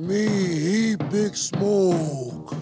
Me, he big smoke.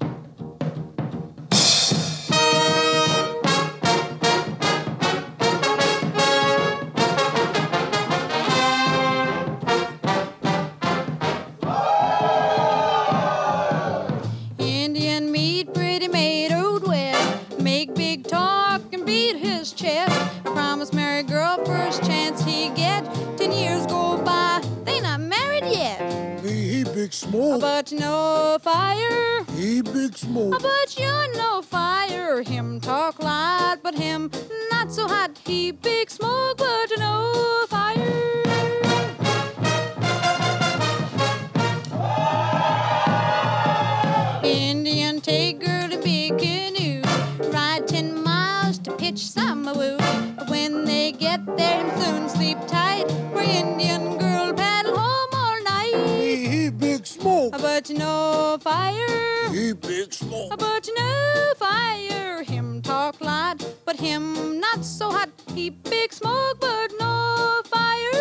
Indian meat, pretty maid, old west. Make big talk and beat his chest. I promised marry girl first chance he get. 10 years go by, they not married yet. Me, he big smoke. But no fire. He big smoke. But you're no fire. Him talk loud, but him not so hot. He big smoke, but no fire. Indian take girl to big canoe, ride 10 miles to pitch Samawoo. When they get there, him soon sleep tight, where Indian girl paddle home all night. Me, he big smoke. But no fire. He big smoke. But no fire. Him talk loud, but him not so hot. He big smoke, but no fire.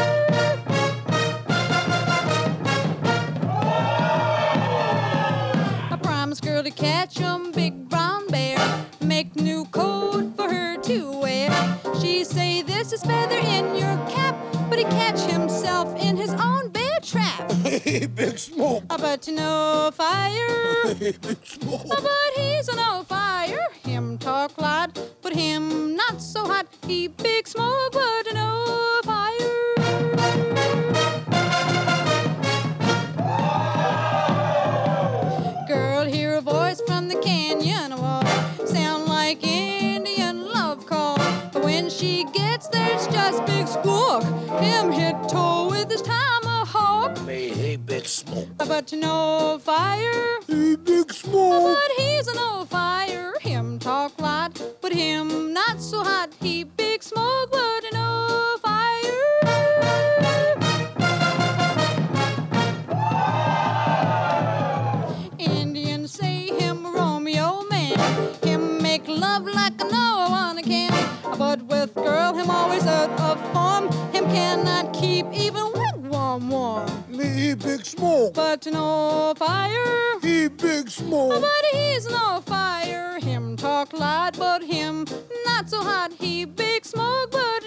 I promised girl to catch 'em big brown bear, make new coat for her to wear. She say this is feather in your cap, but he catch himself in his own bear trap. He big smoke. But no fire. He big smoke. But he's no fire. Him talk loud, but him not so hot. He big smoke, but no fire. Girl hear a voice from the canyon wall, sound like Indian love call. But when she gets there, it's just big squawk. Him hit toe with his tomahawk. Me, he big smoke. But no fire. He big smoke. But he's no fire. Him talk loud, but him not so hot. He big smoke, but no fire. Indians say him Romeo man. Him make love like no one can. But with girl, him always out of form. Him cannot keep even wigwam warm. Me, he big smoke. But no fire. He big smoke. But he's no fire. Him talk loud, but him not so hot. He big smoke, but